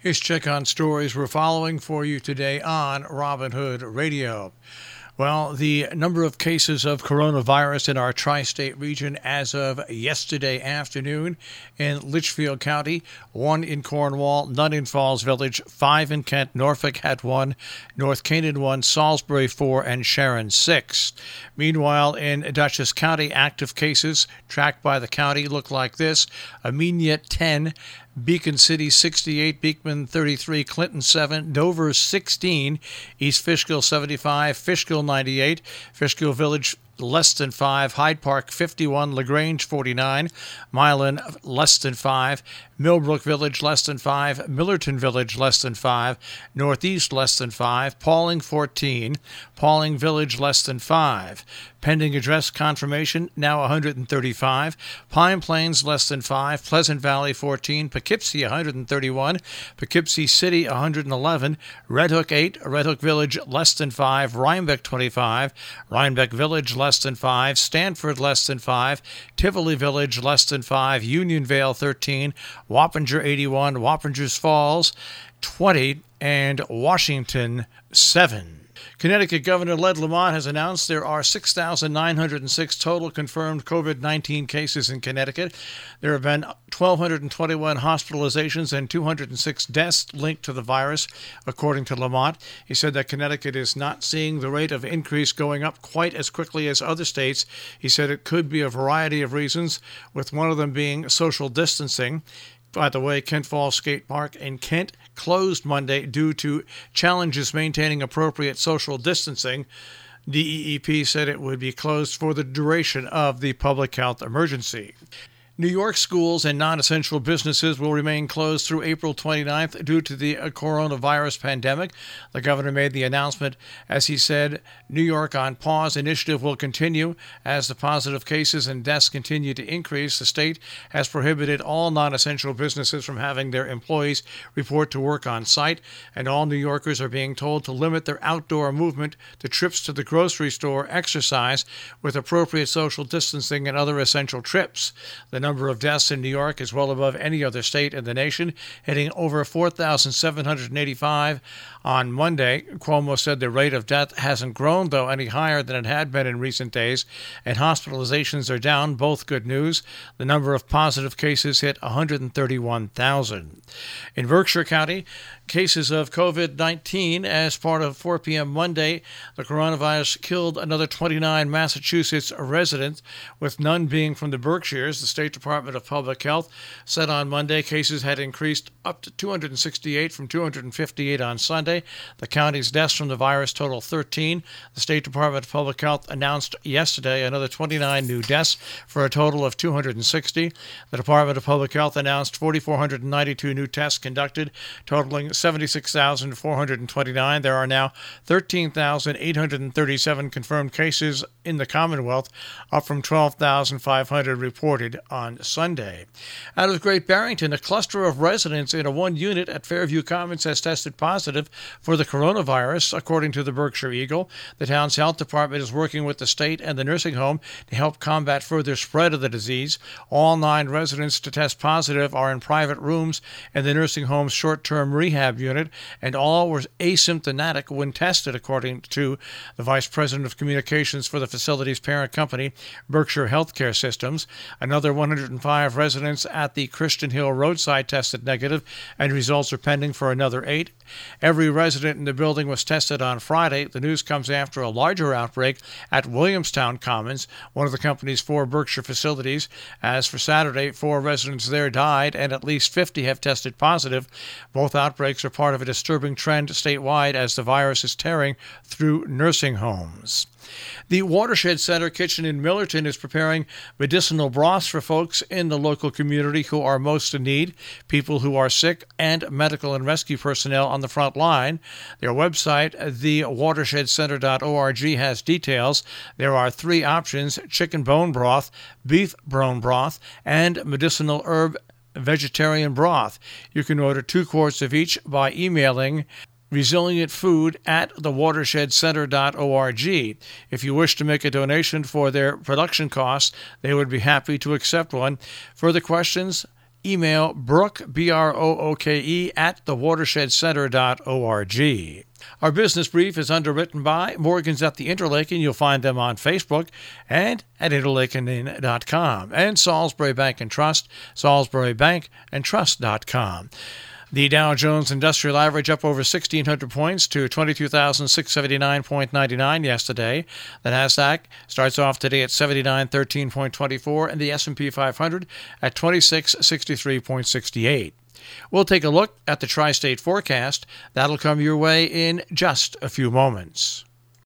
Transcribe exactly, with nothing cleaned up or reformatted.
Here's check on stories we're following for you today on Robin Hood Radio. Well, the number of cases of coronavirus in our tri-state region as of yesterday afternoon: in Litchfield County, one in Cornwall, none in Falls Village, five in Kent, Norfolk had one, North Canaan one, Salisbury four, and Sharon six. Meanwhile, in Dutchess County, active cases tracked by the county look like this: Amenia ten, Beacon City sixty-eight, Beekman thirty-three, Clinton seven, Dover sixteen, East Fishkill seventy-five, Fishkill ninety-eight, Fishkill Village less than five, Hyde Park fifty-one, LaGrange forty-nine, Milan less than five, Millbrook Village less than five, Millerton Village less than five, Northeast less than five, Pauling fourteen, Pauling Village less than five. Pending address confirmation now one hundred thirty-five, Pine Plains less than five, Pleasant Valley fourteen, Poughkeepsie one hundred thirty-one, Poughkeepsie City one hundred eleven, Red Hook eight, Red Hook Village less than five, Rhinebeck twenty-five, Rhinebeck Village less than five, Stanford less than five, Tivoli Village less than five, Unionvale thirteen, Wappinger eighty-one, Wappingers Falls twenty, and Washington seven. Connecticut Governor Ed Lamont has announced there are six thousand nine hundred six total confirmed COVID nineteen cases in Connecticut. There have been one thousand two hundred twenty-one hospitalizations and two hundred six deaths linked to the virus, according to Lamont. He said that Connecticut is not seeing the rate of increase going up quite as quickly as other states. He said it could be a variety of reasons, with one of them being social distancing. By the way, Kent Falls Skate Park in Kent closed Monday due to challenges maintaining appropriate social distancing. D E E P said it would be closed for the duration of the public health emergency. New York schools and non-essential businesses will remain closed through April twenty-ninth due to the coronavirus pandemic. The governor made the announcement as he said New York on Pause initiative will continue as the positive cases and deaths continue to increase. The state has prohibited all non-essential businesses from having their employees report to work on site, and all New Yorkers are being told to limit their outdoor movement to trips to the grocery store, exercise, with appropriate social distancing and other essential trips. The number of deaths in New York is well above any other state in the nation, hitting over four thousand seven hundred eighty-five on Monday. Cuomo said the rate of death hasn't grown, though, any higher than it had been in recent days, and hospitalizations are down, both good news. The number of positive cases hit one hundred thirty-one thousand. In Berkshire County, cases of COVID nineteen as part of four p.m. Monday, the coronavirus killed another twenty-nine Massachusetts residents, with none being from the Berkshires. The State Department of Public Health said on Monday cases had increased up to two hundred sixty-eight from two hundred fifty-eight on Sunday. The county's deaths from the virus total thirteen. The State Department of Public Health announced yesterday another twenty-nine new deaths for a total of two hundred sixty. The Department of Public Health announced four thousand four hundred ninety-two new tests conducted, totaling seventy-six thousand four hundred twenty-nine. There are now thirteen thousand eight hundred thirty-seven confirmed cases in the Commonwealth, up from twelve thousand five hundred reported on Sunday. Out of Great Barrington, a cluster of residents in a one unit at Fairview Commons has tested positive for the coronavirus, according to the Berkshire Eagle. The town's health department is working with the state and the nursing home to help combat further spread of the disease. All nine residents to test positive are in private rooms in the nursing home's short-term rehab unit, and all were asymptomatic when tested, according to the Vice President of Communications for the facility's parent company, Berkshire Healthcare Systems. Another one hundred five residents at the Christian Hill roadside tested negative, and results are pending for another eight. Every resident in the building was tested on Friday. The news comes after a larger outbreak at Williamstown Commons, one of the company's four Berkshire facilities. As for Saturday, four residents there died, and at least fifty have tested positive. Both outbreaks are part of a disturbing trend statewide as the virus is tearing through nursing homes. The Watershed Center Kitchen in Millerton is preparing medicinal broths for folks in the local community who are most in need, people who are sick, and medical and rescue personnel on the front line. Their website, the watershed center dot org, has details. There are three options: chicken bone broth, beef bone broth, and medicinal herb vegetarian broth. You can order two quarts of each by emailing resilient food at the watershed center dot org. If you wish to make a donation for their production costs, they would be happy to accept one. Further questions? email Brooke, B R O O K E, at the watershed center dot org. Our business brief is underwritten by Morgans at the Interlaken. You'll find them on Facebook and at interlaken inn dot com. And Salisbury Bank and Trust, salisbury bank and trust dot com. The Dow Jones Industrial Average up over sixteen hundred points to twenty-two thousand six hundred seventy-nine point nine nine yesterday. The Nasdaq starts off today at seventy-nine thirteen point two four and the S and P five hundred at twenty-six sixty-three point six eight. We'll take a look at the tri-state forecast. That'll come your way in just a few moments.